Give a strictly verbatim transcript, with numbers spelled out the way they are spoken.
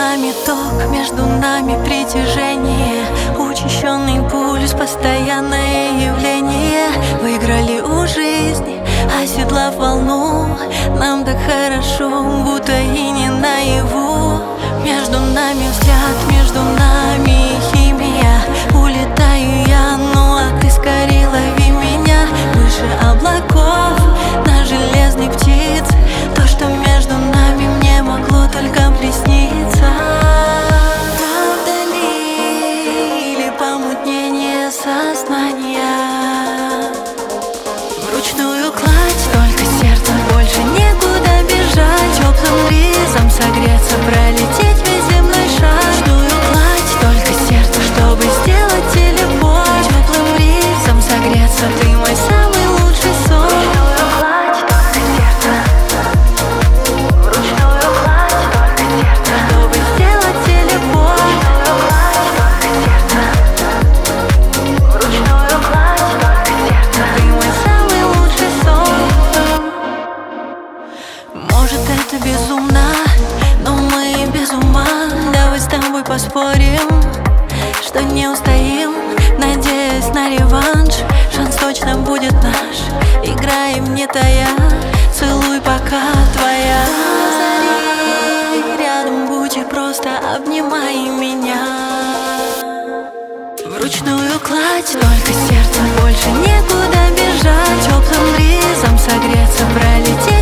нами ток, между нами притяжение, учащенный пульс, постоянное явление. Выиграли у жизни, оседлав волну. Нам так хорошо, будто и не наяву. Между нами взгляд, между нами химия. Улетаю я, ну а ты скорее лови меня. Выше облаков, на железной птице. То, что между нами, мне могло только присниться. Правда ли или помутнение сознания? Вручную кладь, только сердце, больше некуда бежать. Теплым бризом согреться, пролететь весь земной шар. Вручную кладь, только сердце, чтобы сделать телепорт. Теплым бризом согреться, ты мой самый лучший сон. Вручную кладь, только сердце. Вручную кладь, только сердце, чтобы сделать телепорт. Вручную кладь, только сердце. Вручную кладь, только сердце, ты мой самый лучший сон. Может, это безумно, но мы без ума. Давай с тобой поспорим, что не устоим, надеясь на реванш. Шанс точно будет наш, играем не тая. Целуй, пока твоя. Зари, рядом будь и просто обнимай меня. Вручную кладь, только сердце, больше некуда бежать. Теплым бризом согреться, пролететь